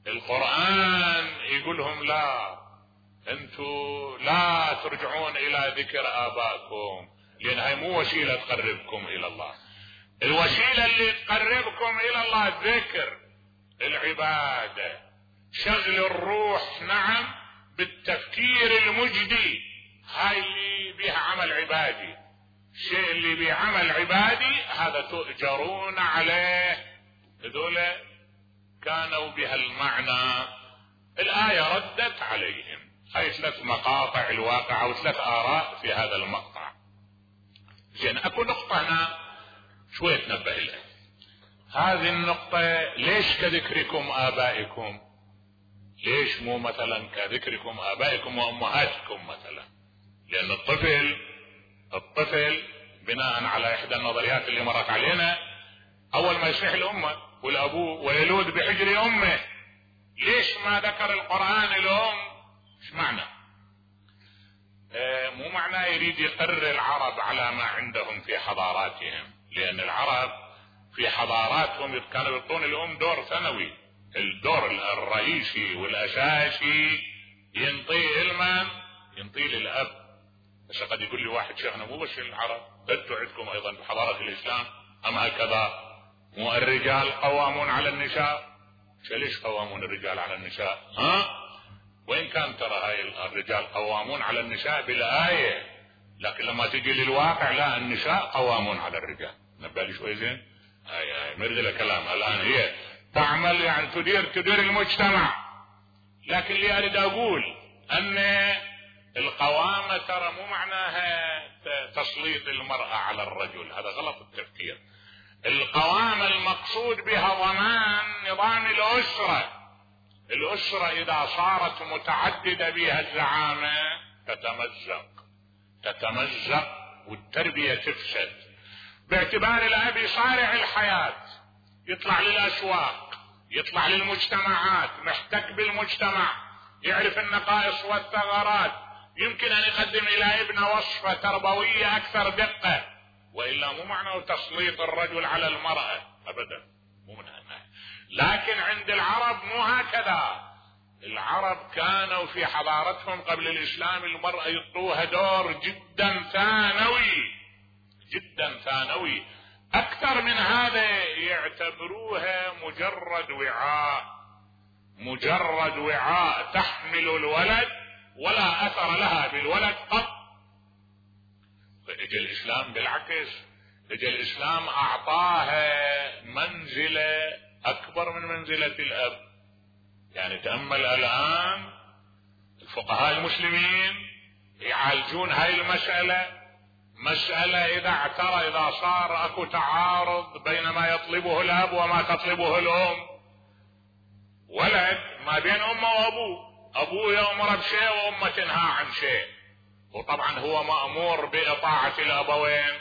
القرآن يقولهم لا، انتوا لا ترجعون الى ذكر ابائكم، لان هاي مو وسيلة تقربكم الى الله. الوسيلة اللي تقربكم الى الله ذكر، العبادة، شغل الروح، نعم، بالتفكير المجدي، هاي اللي بها عمل عبادي. الشيء اللي بيه عمل عبادي هذا تؤجرون عليه. هذول كانوا بها المعنى. الآية ردت عليهم. هاي 3 مقاطع الواقعة و3 آراء في هذا المقطع. زين، اكو نقطة هنا شوية تنبه لها. هذه النقطة، ليش كذكركم آبائكم؟ ليش مو مثلا كذكركم آبائكم وأمهاتكم مثلا؟ لأن الطفل بناء على إحدى النظريات اللي مرت علينا، أول ما يصيح الأمة والأبو ويلود بحجر أمه، ليش ما ذكر القرآن الأم؟ ايش معنى؟ مو معناه يريد يقرر العرب على ما عندهم في حضاراتهم، لأن العرب في حضاراتهم كانوا يعطون الأم دور ثانوي، الدور الرئيسي والأساسي ينطيه المن، ينطيه للأب. بس قد يقول لي واحد شيخنا مو بس العرب، انتوا عندكم أيضا في حضارة الإسلام أم هكذا؟ مو الرجال قوامون على النساء؟ ليش قوامون الرجال على النساء؟ وإن كان ترى هاي الرجال قوامون على النساء بالآية، لكن لما تجي للواقع لا، النساء قوامون على الرجال. نبالي شوي زين. هاي مرجله كلام. الآن هي تعمل يعني تدير المجتمع، لكن اللي أريد أقول أن القوامة ترى مو معناها تسليط المرأة على الرجل، هذا غلط التفكير. القوامة المقصود بها ضمان نظام الأسرة إذا صارت متعددة بها الزعامة تتمزق والتربية تفسد، باعتبار الأب يصارع الحياة، يطلع للأسواق، يطلع للمجتمعات، محتك بالمجتمع، يعرف النقائص والثغرات، يمكن أن يقدم إلى ابنه وصفة تربوية أكثر دقة. وإلا مو معنى تسليط الرجل على المرأة أبدا، مو من هالناحية. لكن عند العرب مو هكذا. العرب كانوا في حضارتهم قبل الإسلام المرأة يعطوها دور جدا ثانوي. أكثر من هذا يعتبروها مجرد وعاء تحمل الولد ولا أثر لها بالولد قط. اجى الإسلام بالعكس، اجى الإسلام أعطاها منزلة أكبر من منزلة الأب. يعني تأمل الآن الفقهاء المسلمين يعالجون هاي مسألة إذا صار أكو تعارض بين ما يطلبه الأب وما تطلبه الأم. ولد ما بين أمه أبوه يأمر بشيء وأمه تنهى عن شيء، وطبعا هو مأمور بإطاعة الأبوين.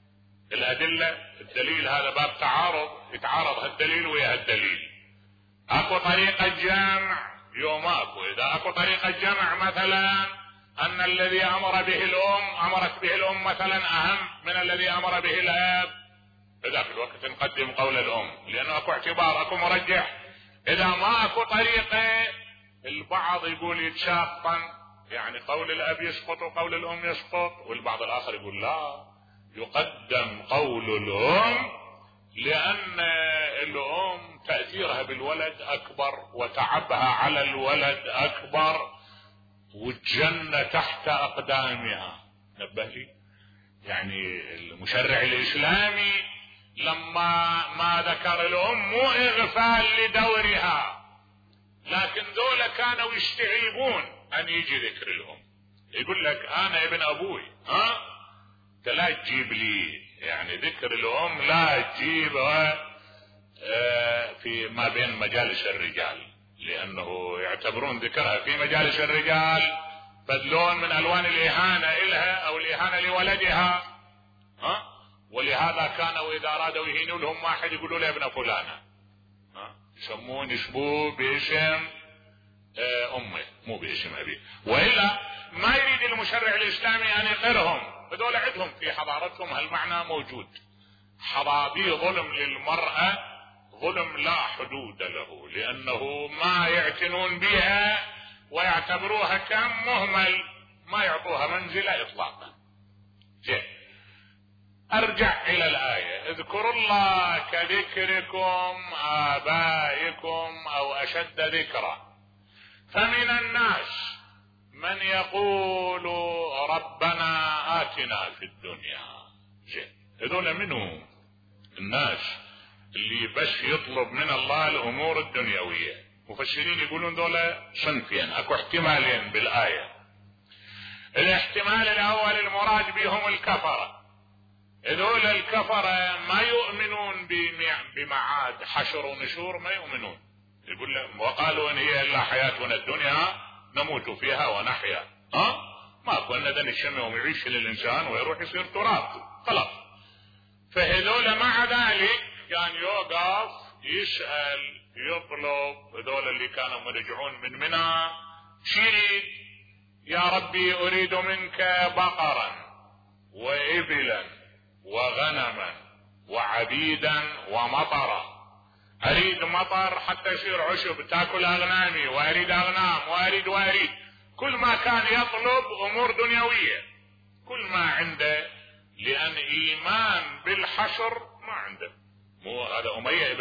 الدليل هذا باب تعارض، يتعارض هالدليل ويا هالدليل. اكو طريقة جمع يوم اكو. اذا اكو طريقة جمع مثلا ان الذي امرت به الام مثلا اهم من الذي امر به الاب، اذا في الوقت نقدم قول الام، لانه اكو اعتبار، اكو مرجح. اذا ما اكو طريقة، البعض يقول يتشاقا، يعني قول الاب يسقط وقول الام يسقط، والبعض الاخر يقول لا، يقدم قول الام، لان الام تأثيرها بالولد اكبر وتعبها على الولد اكبر، والجنة تحت اقدامها. نبه لي، يعني المشرع الاسلامي لما ما ذكر الام مو اغفال لدورها، لكن ذولا كانوا يستعيبون ان يجي ذكر الام. يقول لك انا ابن ابوي، لا تجيب لي يعني ذكر الام، لا تجيبها في ما بين مجالس الرجال، لانه يعتبرون ذكرها في مجالس الرجال بدلون من الوان الاهانة الها او الاهانة لولدها. ولهذا كانوا اذا ارادوا يهينوا لهم واحد يقولوا له ابن فلانة، يسموه باسم امه مو باسم ابيه. والا ما يريد المشرع الاسلامي ان يقرهم، هذول عندهم في حضارتهم هالمعنى موجود. حضاري ظلم للمرأة الظلم لا حدود له، لأنه ما يعتنون بها ويعتبروها كم مهمل، ما يعطوها منزلة إطلاقا. أرجع إلى الآية: اذكروا الله كذكركم آبائكم أو أشد ذكرا. فمن الناس من يقول ربنا آتنا في الدنيا. هذول منهم الناس اللي بس يطلب من الله الأمور الدنيوية. مفسرين يقولون دول صنفين، اكو احتمالين بالآية. الاحتمال الأول المراد بهم الكفرة. هذول الكفرة ما يؤمنون بمعاد حشر ونشور، ما يؤمنون. يقول لهم وقالوا ان هي الا حياتنا الدنيا نموت فيها ونحيا. ما كنا ذا الشم يوم يعيش للانسان ويروح يصير تراب خلاص. فهذول مع ذلك كان يوقف يسأل يطلب. هذول اللي كانوا مرجعون من منى شيريد: يا ربي اريد منك بقرا وابلا وغنما وعبيدا ومطرا. اريد مطر حتى يصير عشب تاكل اغنامي، واريد اغنام، واريد كل ما كان يطلب امور دنيوية، كل ما عنده، لان ايمان بالحشر ما عنده. مو هذا أمية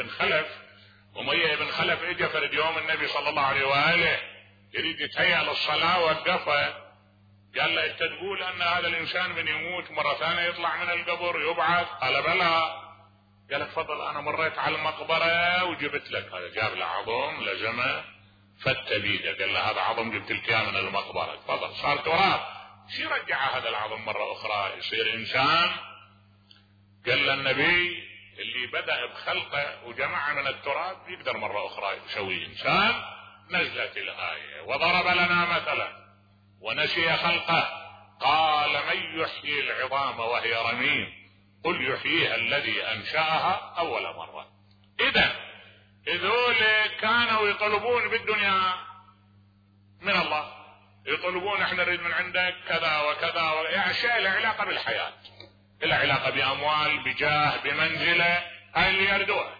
بن خلف اجى فرد يوم النبي صلى الله عليه واله يريد يتهيأ للصلاة، وقفه قال له: انت تقول ان هذا الانسان من يموت مرة ثانية يطلع من القبر يبعث؟ قال: بلى. قال: تفضل، انا مريت على المقبرة وجبت لك. هذا جاب له عظم لزمه فت بيده، قال له: هذا عظم جبت لك اياه من المقبرة، تفضل. صار تراب. شو رجع هذا العظم مرة اخرى يصير انسان؟ قال له النبي: اللي بدأ بخلقه وجمع من التراب يقدر مرة اخرى يسوي انسان. نزلت الآية: وضرب لنا مثلا ونسي خلقه قال: من يحيي العظام وهي رميم قل يحييها الذي انشأها اول مرة. اذا هذول كانوا يطلبون بالدنيا من الله، يطلبون احنا نريد من عندك كذا وكذا، يعني اشياء لها علاقة بالحياة، لها علاقة باموال، بجاه، بمنزلة، هاي اللي يردوها.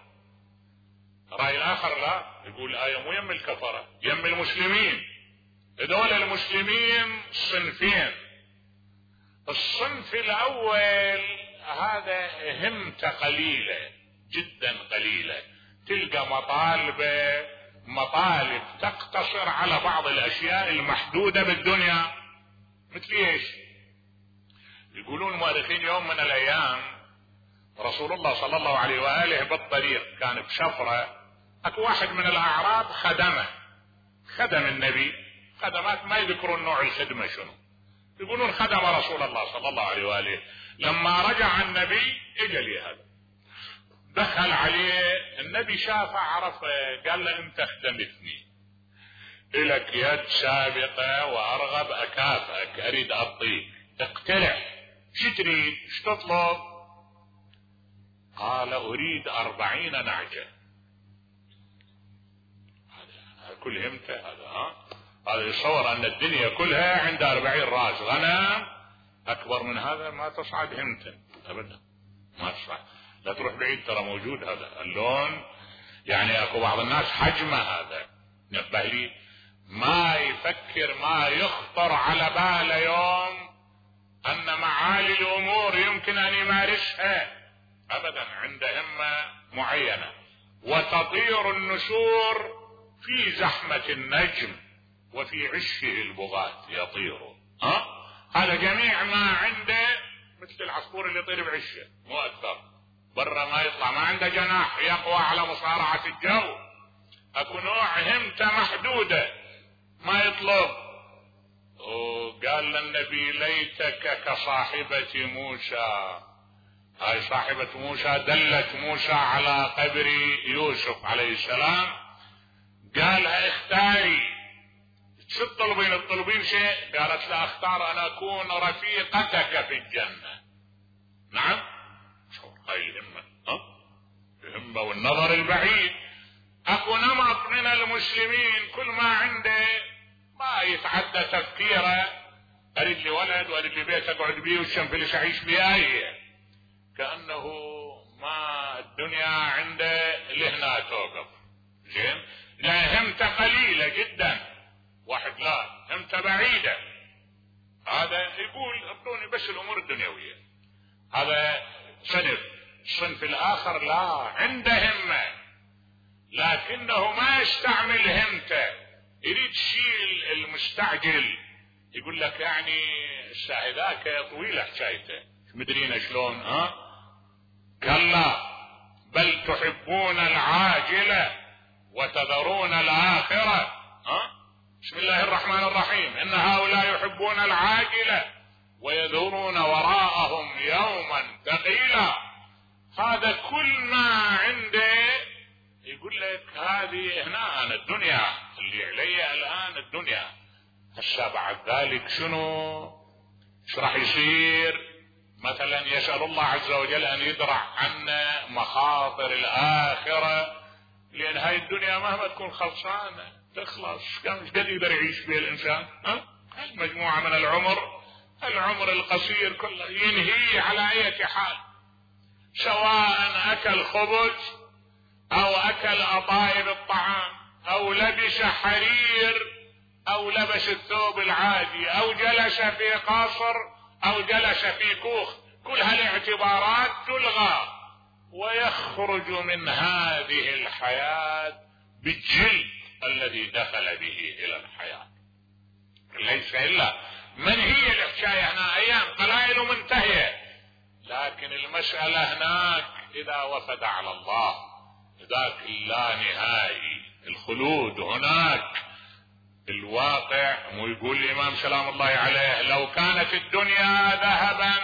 رأي الاخر لا، يقول آية مو يم الكفرة، يم المسلمين. هذول المسلمين صنفين. الصنف الاول هذا همته قليلة جدا قليلة، تلقى مطالب تقتصر على بعض الاشياء المحدودة بالدنيا. مثل ايش؟ يقولون مؤرخين يوم من الايام رسول الله صلى الله عليه وآله بالطريق كان بشفرة، اكو واحد من الاعراب خدم النبي. خدمات ما يذكرون نوع الخدمة شنو، يقولون خدم رسول الله صلى الله عليه وآله. لما رجع النبي اجى لي هذا، دخل عليه النبي، شافه عرفه، قال له: انت خدمتني، الك يد سابقة وارغب اكافئك، اريد اعطيك، اقترح، شو تريد، شو تطلب؟ قال: اريد 40 نعجة. هذا كل همته هذا يصور ان الدنيا كلها عند 40 راس غنم. اكبر من هذا ما تصعد همته ابدا، ما تصعد. لا تروح بعيد، ترى موجود هذا اللون. يعني اكو بعض الناس حجمه هذا نبه لي، ما يفكر، ما يخطر على باله يوم ان معالي الامور يمكن ان يمارسها ابدا، عنده همة معينة. وتطير النسور في زحمة النجم وفي عشه البغاة يطير. هذا جميع ما عنده مثل العصفور اللي يطير بعشه، مو اكثر. برا ما يطلع، ما عنده جناح يقوى على مصارعة الجو. اكو نوع همته محدودة ما يطلب. وقال للنبي: ليتك كصاحبة موسى. هاي صاحبة موسى دلت موسى على قبر يوسف عليه السلام، قالها: اختاري، شو تطلبين؟ تطلبين شيء؟ قالت: لا، اختار ان اكون رفيقتك في الجنة. نعم، شو هاي الهمة، الهمة والنظر البعيد. اكو نمط من المسلمين كل ما عنده ما يتعدى تفكيره، اريد لي ولد واريد لي بيت اقعد بيه والشنفلش اعيش بيه، كأنه ما الدنيا عنده لهنا توقف. زين، لا همته قليلة جدا، واحد لا همته بعيدة، هذا يقول اعطوني بس الامور الدنيوية. هذا الصنف الاخر لا، عنده همة لكنه ما يستعمل همته، يريد يشيل المستعجل. يقول لك يعني ذاك طويلة حكايته، مدرينا شلون. كلا بل تحبون العاجلة وتذرون الآخرة. بسم الله الرحمن الرحيم، إن هؤلاء يحبون العاجلة ويذرون وراءهم يوما ثقيلا. هذا كل ما عنده يقول لك هذه هنا أنا الدنيا اللي علي الآن الدنيا، هسه بعد ذلك شنو راح يصير؟ مثلا يسأل الله عز وجل أن يدرع عنا مخاطر الآخرة، لأن هاي الدنيا مهما تكون خلصانة تخلص، كم قد يقدر يعيش بها الإنسان؟ المجموعة من العمر القصير كله ينهي على أي حال، سواء أكل خبز أو أكل أطايب الطعام أو لبس حرير أو لبس الثوب العادي أو جلس في قصر أو جلس في كوخ، كل هالاعتبارات تلغى ويخرج من هذه الحياة بالجلد الذي دخل به إلى الحياة. ليس إلا من هي الحكاية هنا أيام قلائل ومنتهية، لكن المسألة هناك إذا وفد على الله ذاك اللا نهائي الخلود هناك. الواقع مو يقول الإمام سلام الله عليه لو كانت الدنيا ذهبا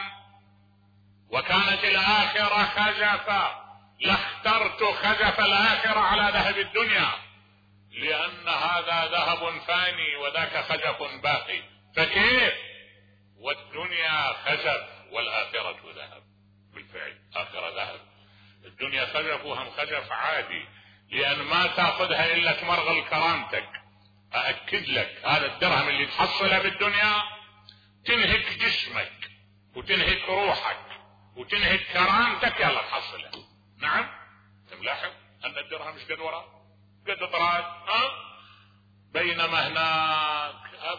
وكانت الآخرة خزفا لاخترت خزف الآخرة على ذهب الدنيا، لأن هذا ذهب فاني وذاك خزف باقي. فكيف والدنيا خزف والآخرة ذهب؟ بالفعل آخرة ذهب، الدنيا خزف وهم خزف عادي، لأن ما تأخذها إلا تمرغل كرامتك. أأكد لك هذا الدرهم اللي تحصله بالدنيا تنهك جسمك وتنهك روحك وتنهك كرامتك، يلا تحصله. نعم، تملاحظ أن الدرهم مش قد وراه قد طراد، بينما هناك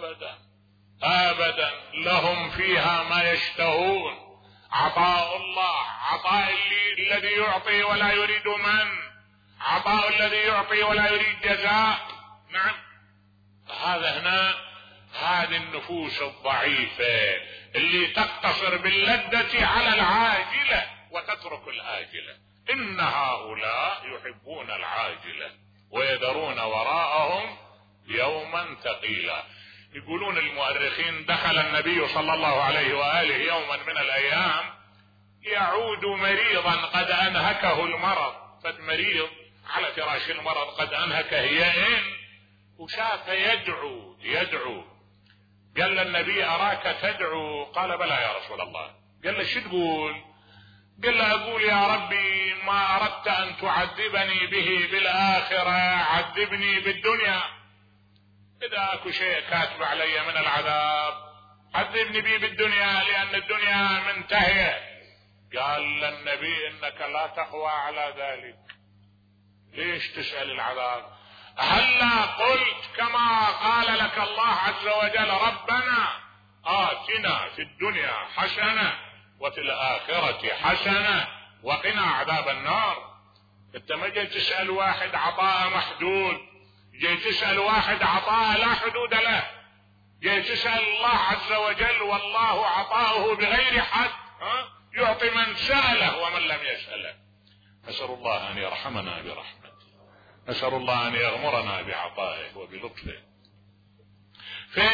أبدا لهم فيها ما يشتهون. عطاء الله، عطاء الذي يعطي ولا يريد من، عطاء الذي يعطي ولا يريد جزاء. نعم، هذا هنا هذه النفوس الضعيفة اللي تقتصر باللذة على العاجلة وتترك الآجلة. إن هؤلاء يحبون العاجلة ويذرون وراءهم يوما ثقيلا. يقولون المؤرخين دخل النبي صلى الله عليه وآله يوما من الأيام يعود مريضا قد أنهكه المرض، فالمريض على فراش المرض قد أنهك هيئين، وشاف يدعو. قال للنبي أراك تدعو؟ قال بلى يا رسول الله. قال له شو تقول؟ قال له أقول يا ربي ما أردت أن تعذبني به بالآخرة عذبني بالدنيا، إذا أكو شيء كاتب علي من العذاب عذبني به بالدنيا لأن الدنيا منتهية. قال للنبي إنك لا تقوى على ذلك، ليش تسأل العذاب؟ هلا قلت كما قال لك الله عز وجل ربنا آتنا في الدنيا حسنة وفي الآخرة حسنة وقنا عذاب النار. انت ما جاي تسأل واحد عطاء محدود، جاي تسأل واحد عطاء لا حدود له، جاي تسأل الله عز وجل والله عطاؤه بغير حد، يعطي من سأله ومن لم يسأله. نسأل الله أن يرحمنا برحمته، نسأل الله أن يغمرنا بعطائه وبلطفه. في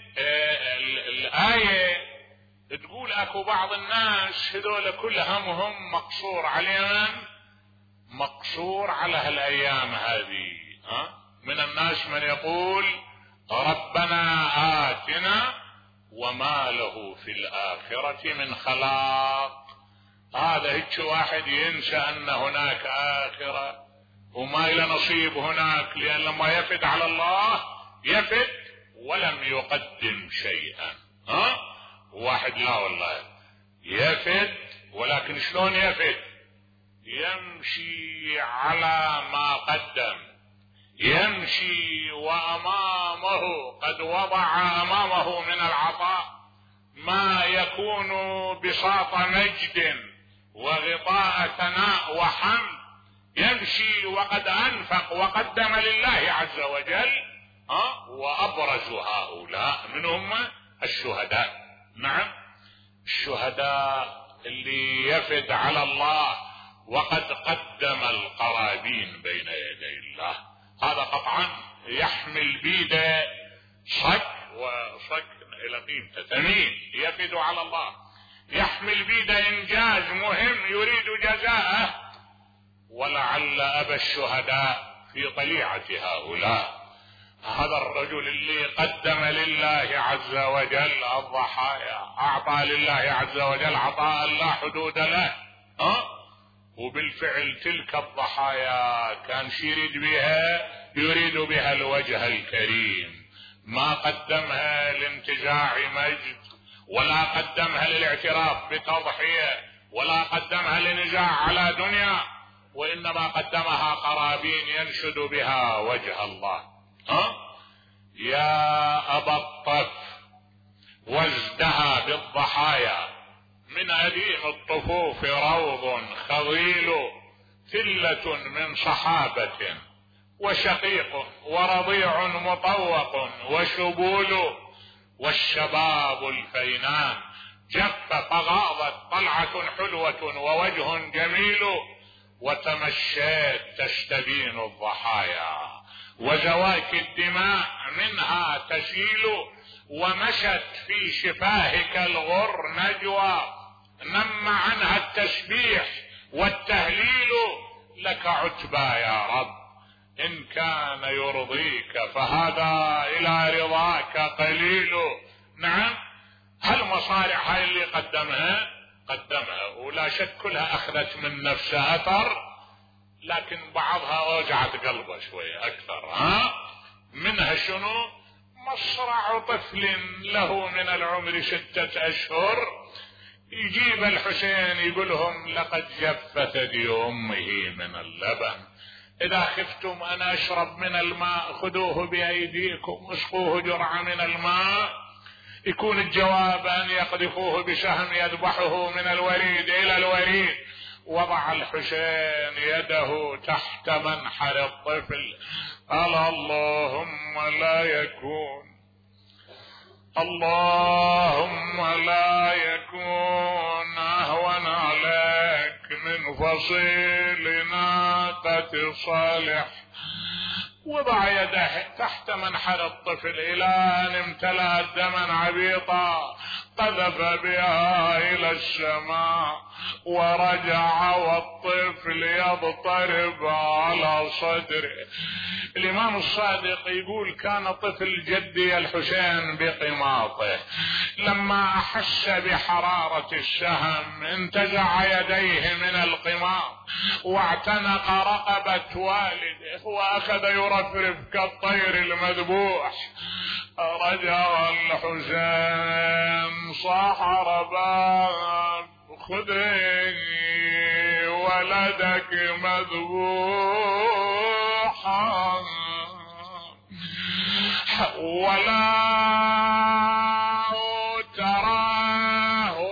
الآية تقول أكو بعض الناس هذول كل همهم مقصور عليهم، مقصور على هالأيام هذه. من الناس من يقول ربنا آتنا وما له في الآخرة من خلاق. هذا هيك واحد ينسى أن هناك آخرة وما إلى نصيب هناك، لأن لما يفد على الله يفد ولم يقدم شيئا. واحد لا والله يفد، ولكن شلون يفد؟ يمشي على ما قدم، يمشي وأمامه قد وضع أمامه من العطاء ما يكون بساط مجد وغطاء ثناء وحمد، يمشي وقد أنفق وقدم لله عز وجل. وأبرز هؤلاء منهم الشهداء. نعم، الشهداء اللي يفد على الله وقد قدم القرابين بين يدي الله، هذا قطعا يحمل بيده صك، وصك إلى قيمته ثمين، يفد على الله، يحمل بيده إنجاز مهم يريد جزاءه، ولعل أبا الشهداء في طليعة هؤلاء هذا الرجل اللي قدم لله عز وجل الضحايا، أعطى لله عز وجل عطاء لا حدود له، وبالفعل تلك الضحايا كان يريد بها الوجه الكريم، ما قدمها لانتزاع مجد، ولا قدمها للاعتراف بتضحية، ولا قدمها لنزاع على دنيا، وإنما قدمها قرابين ينشد بها وجه الله. يا أبا الطف وازدهى بالضحايا، من أديم الطفوف روض خضيل، ثلة من صحابة وشقيق ورضيع مطوق وشبول، والشباب الفينان جف فغاضت طلعة حلوة ووجه جميل، وتمشيت تستبين الضحايا وزواك الدماء منها تسيل، ومشت في شفاهك الغر نجوى، نم عنها التسبيح والتهليل، لك عتبى يا رب إن كان يرضيك فهذا إلى رضاك قليل. نعم، هالمصارع هاي اللي قدمها ولا شك كلها أخذت من نفسها أثر، لكن بعضها اوجعت قلبه شوية اكثر. منها شنو؟ مصرع طفل له من العمر 6 أشهر، يجيب الحسين يقولهم لقد جف ثدي امه من اللبن، اذا خفتم ان اشرب من الماء خذوه بايديكم اسقوه جرعة من الماء. يكون الجواب ان يقذفوه بسهم يذبحه من الوريد الى الوريد. وضع الحسين يده تحت منحر الطفل، قال اللهم لا يكون اهون عليك من فصيل ناقة صالح. وضع يده تحت منحر الطفل الى ان امتلأت دما عبيطا، قذف بها الى السماء ورجع والطفل يضطرب على صدره. الامام الصادق يقول كان طفل جدي الحسين بقماطه، لما احس بحرارة السهم انتزع يديه من القماط واعتنق رقبة والده واخذ يرفرف كالطير المذبوح. رجع الحسين صاح رباب خذي ولدك مذبوحا، ولا تراه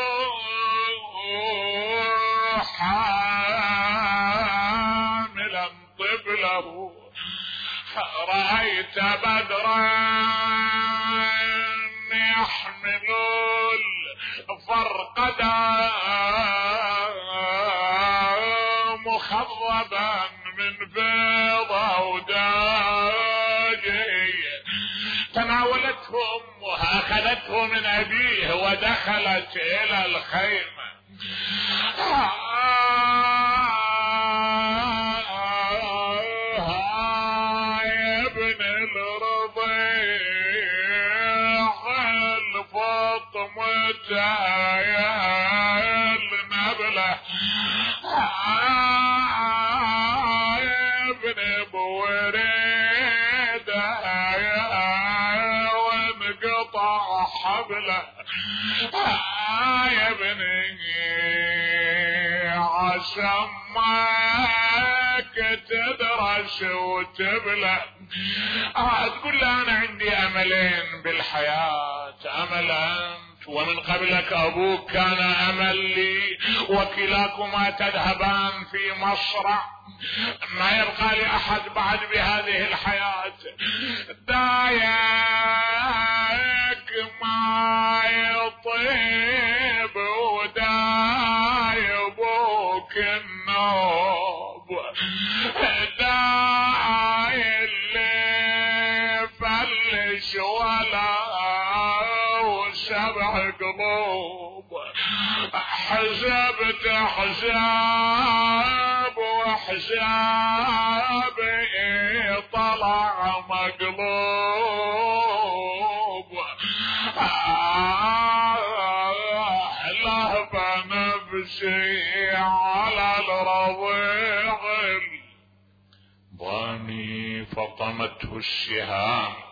حاملا طفله، رأيت بدرا يحمل الفرقدا مخضبا من بيضة وداجي. تناولته امها اخذته من ابيه ودخلت الى الخيمة. يا ابن الرضيع الفاطمة يا النبلة، يا ابن بوريدة وانقطع حبله، يا ابني عسى تدرس وتبلى. تقول له انا عندي املين بالحياة، امل انت ومن قبلك ابوك كان امل لي، وكلاكما تذهبان في مصرع، ما يبقى لاحد بعد بهذه الحياة. دايك ما يطيب ودايبوك النوب، داي اللي فلش ولا وسبع قلوب. حسبت حساب وحسابي طلع مقلوب. لهب نفسي على الرضيع باني فطمته السهام،